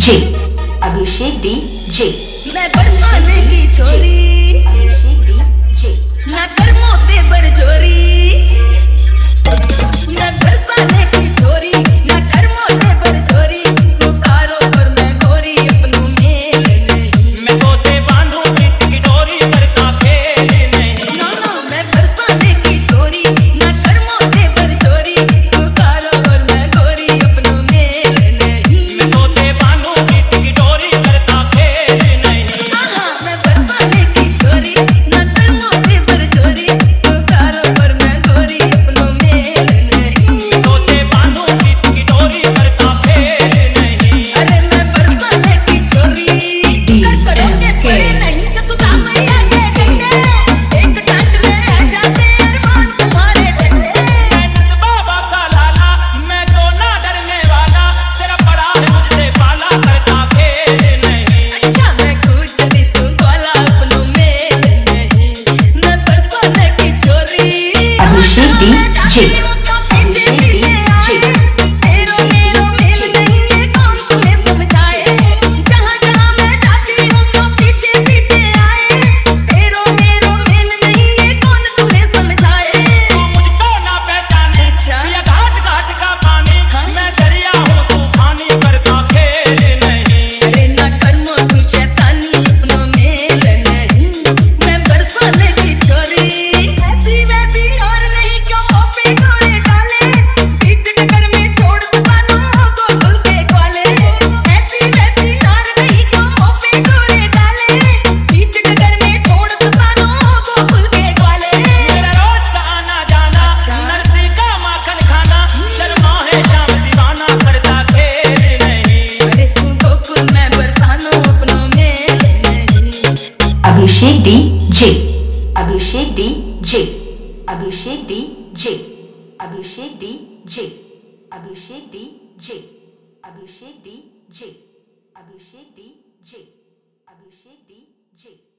जे, Abhishek D जे। मैं बरसाने की छोरी, अभिषेक डी जे। ना कर मोते पर चोरी। मैं बरसाने की छोरी, ना कर मोते पर चोरी। तू कारो पर मैं गोरी अपनों मेल नहीं। मैं तो से बांधूं प्रीत की डोरी करता खेल नहीं। ना ना मैं बरसाने की छोरी, ना कर मोते पर चोरी। तू कारो पर मैं गोरी अपनों मेल नहीं। मैं तो से बांधूं प्रीत की डोरी करता खेल नहीं। मैं बरसाने की छोरी, ना कर मोते पर चोरी। तू कारो पर मैं गोरी अपनों मेल नहीं। तो से बांधूं प्रीत की डोरी करता खेल नहीं। अरे मैं बरसाने की छोरी, कर करोगे परे नहीं तो सुधा मैया के डंडे। एक टाट में आ जाते अरमान तुम्हारे डंडे। मैं बाबा का लाला, मैं तो ना डरने वाला। तेरा पड़ा है मुझसे पाला करता खेल नहीं। अच्छा मैं खुश चली तू वाला अपनों मेल नहीं। मैं बरसाने की छोरी, अभिषेक डी जे। पीछे पीछे आए। मेरो मेरो मेल नहीं ये कौन तुम्हें समझाए। जहाँ जहाँ मैं जाती हूँ तो पीछे पीछे आए। मेरो मेरो मेल नहीं ये कौन तुम्हें समझाए। तू मुझको ना पहचाने, ये घाट घाट का पानी। मैं दरिया हूँ तूफानी करता खेल नहीं। अरे ना कर्मों से शैतानी अपनों मेल नहीं। मैं बरसाने की छोरी, ऐसी वैसी और नहीं क्यों मोपे गोरे काले। बीच डगर में छोड़ दुकानों गोकुल के ग्वाले। ऐसी वैसी और नहीं क्यों मोपे गोरे काले। बीच डगर में छोड़ दुकानों गोकुल के ग्वाले। मेरा रोज का आना जाना, नरसी का माखन खाना। शर्मा है श्याम दीवाना करता खेल नहीं। अरे तू गोकुल मैं बरसानो अपनों मेल नहीं। Abhishek D J. Abhishek D J. Abhishek D J. Abhishek D J. Abhishek D J. Abhishek D J. Abhishek D J. Abhishek D जे।